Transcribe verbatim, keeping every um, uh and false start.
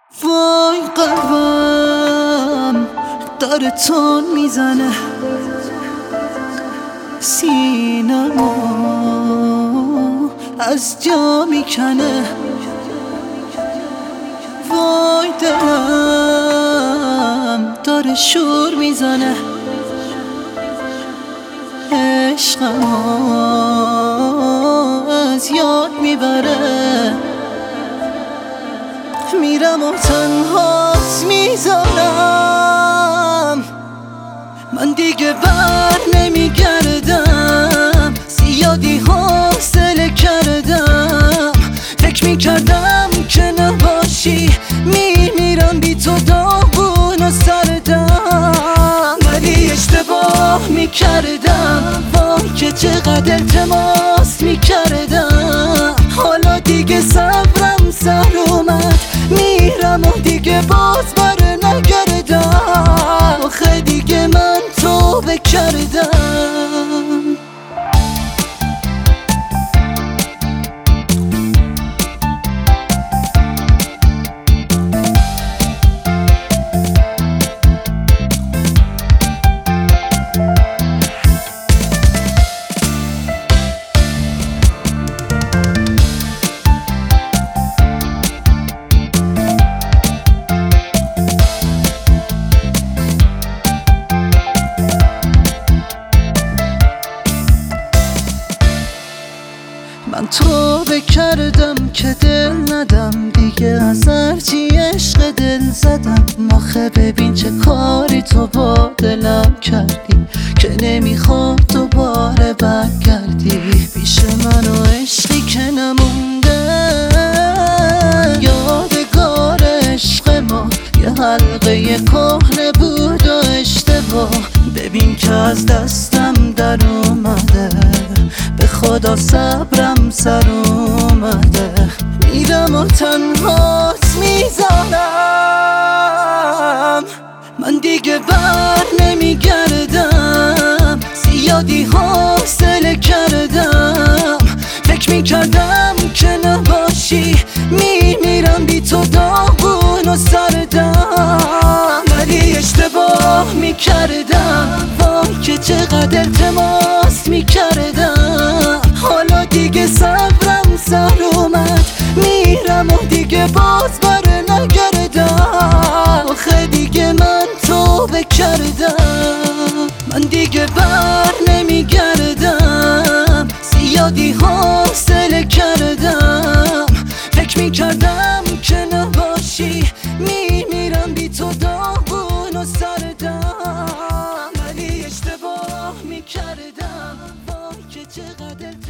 وای قلبم داره تون میزنه، سینمو از جا میکنه. وای دلم داره شور میزنه، عشقمو از یاد میبره. میرم و تنهات میذارم، من دیگه بر نمیگردم. زیادی حوصله کردم، فکر میکردم که نباشی. میمیرم بی تو داغون و سردم، ولی اشتباه میکردم. وای که چقدر التماس میکردم، حالا دیگه صبرم سر اومد. میرم و دیگه باز بر نگردم، آخه دیگه من توبه کردم. من توبه کردم که دل ندم دیگه، از هرچی عشق دل زدم. آخه ببین چه کاری تو با دلم کردی، که نمیخواد دوباره برگردی پیش من. و عشقی که نمونده یادگار عشق ما، یه حلقه کهنه بود و اشتباه. ببین که از دستم در اومده، به خدا صبرم سر اومده. میرم و تنهات میذارم، من دیگه بر نمیگردم. زیادی حوصله کردم، فکر میکردم که نباشی. میمیرم بی تو داغون و سردم، ولی اشتباه میکردم. وای که چقدر التماس میکردم، حالا دیگه صبرم سر اومد. میرم و دیگه باز بر نگردم، آخه دیگه من توبه کردم. من دیگه بر نمیگردم، زیادی حوصله کردم. فکر میکردم که نباشی. میمیرم بی تو داغون و سردم، ولی اشتباه میکردم. وای که چقدر